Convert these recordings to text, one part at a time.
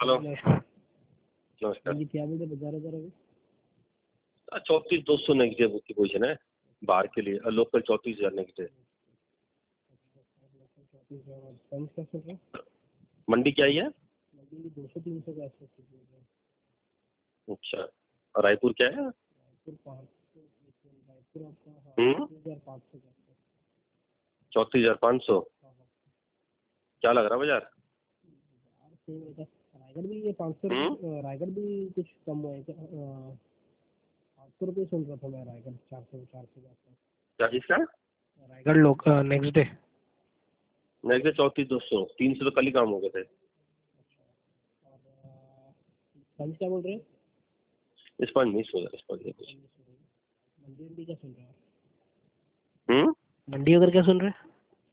Hello नमस्कार। नमस्कार। जी क्या बोल रहे बता रहे अभी? 34,200 नेगेटिव की पोजीशन है बाहर के लिए और लोकल 34,000 नेगेटिव। पंच का चल रहा है? मंडी क्या ही है? मंडी 200-300 के आसपास चल रही है। अच्छा, और रायपुर क्या है? रायपुर 500, रायपुर आपका 34,500 के आसपास। 34,500। हाँ हाँ। क्या लग रहा है बाजार? रायगढ़ भी ये 500 रुपये, रायगढ़ भी कुछ कम हुआ है क्या? 500 रुपये सुन रहा था मैं रायगढ़ 400 के आसपास। क्या इसका? रायगढ़ लोग नेक्स्ट डे नेक्स्ट 34,200, 300 तो कल ही काम हो गए थे। पंच क्या बोल रहे हैं? इस पर नहीं सोचा, इस पर नहीं कुछ। मंडी क्या सुन रहे हैं? मंडी अगर क्या सुन रहे हैं?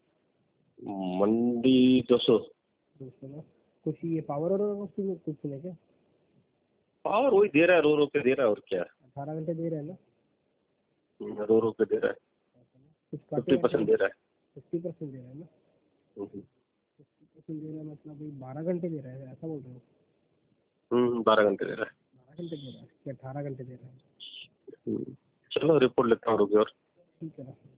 मंडी 200। ना कुछ ये पावर और कुछ सुने क्या? और वही दे रहा है, रो रो के दे रहा है, और क्या 18 घंटे दे रहे हैं ना? रो रो के दे रहा है। कुछ 50% दे रहा है। 50% दे रहा है ना? 50% दे रहा है मतलब 12 घंटे दे रहा है ऐसा बोल रहे हो? 12 घंटे दे रहा है। 12 घंटे दे रहा है कि 18 घंटे दे रहा है? चलो रिपोर्ट लेता हूँ, रुके और। ठीक है ना।